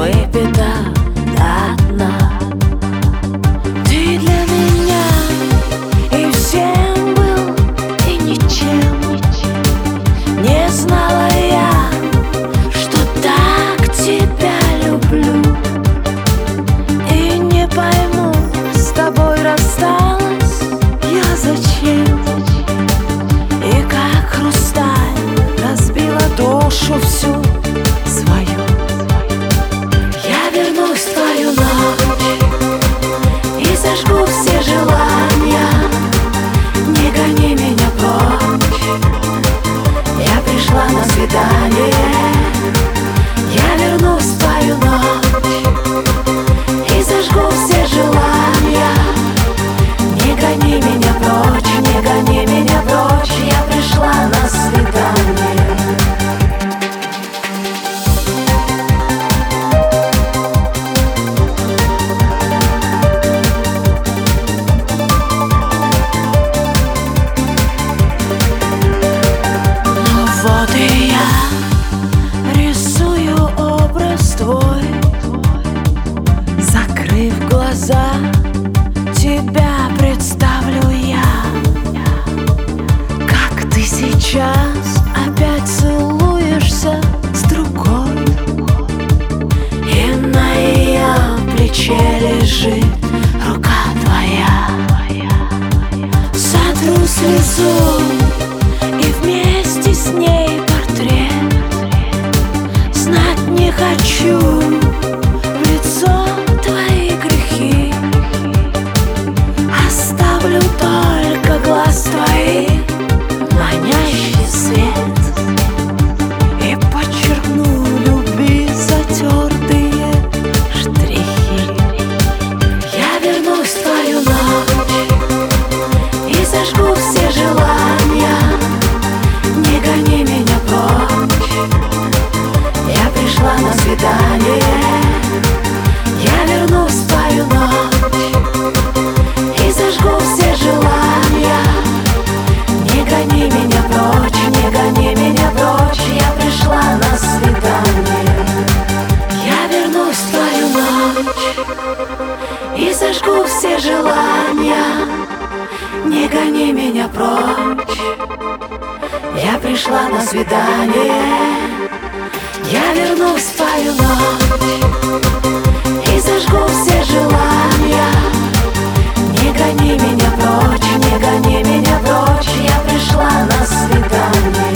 выпита до дна. Ты для меня и всем был, и ничем. Не знала я, что так тебя люблю. И не пойму, с тобой рассталась я зачем. И как хрусталь разбила душу всю свою. Я вернусь в твою ночь и зажгу все желания. Не гони меня прочь, я пришла на свидание. Я вернусь в твою ночь и зажгу все желания. Не гони меня прочь, не гони меня прочь, я пришла на свидание. Ну вот и я рисую образ твой, закрыв глаза, тебя представлю я. Как ты сейчас опять целуешься с другой, и на ее плече лежит рука твоя. Сотру слезу и вместе с ней портрет. Знать не хочу в лицо твои грехи. Оставлю только глаз твоих манящий свет и подчеркну любви затертые штрихи. Я вернусь в твою ночь и зажгу все желания. Не гони меня прочь, я пришла на свидание. Я вернусь в твою ночь и зажгу все желания. Не гони меня прочь, не гони меня прочь, я пришла на свидание. Я вернусь в твою ночь и зажгу все желания. Не гони меня прочь, я пришла на свидание. Я вернусь в твою ночь и зажгу все желания. Не гони меня прочь, не гони меня прочь, я пришла на свидание.